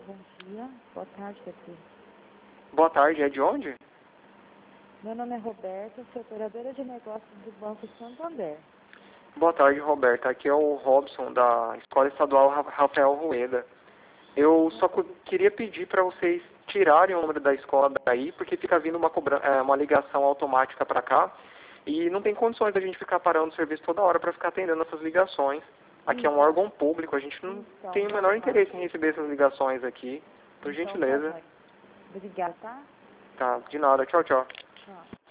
Bom dia. Boa tarde, Petri. Boa tarde, é de onde? Meu nome é Roberta, sou operadora de negócios do Banco Santander. Boa tarde, Roberta. Aqui é o Robson, da Escola Estadual Rafael Rueda. Eu só queria pedir para vocês tirarem o número da escola daí, porque fica vindo uma ligação automática para cá e não tem condições da gente ficar parando o serviço toda hora para ficar atendendo essas ligações. Aqui é um órgão público, a gente não tem o menor interesse em receber essas ligações aqui. Por gentileza. Obrigada, tá? Tá, de nada. Tchau, tchau. Tchau.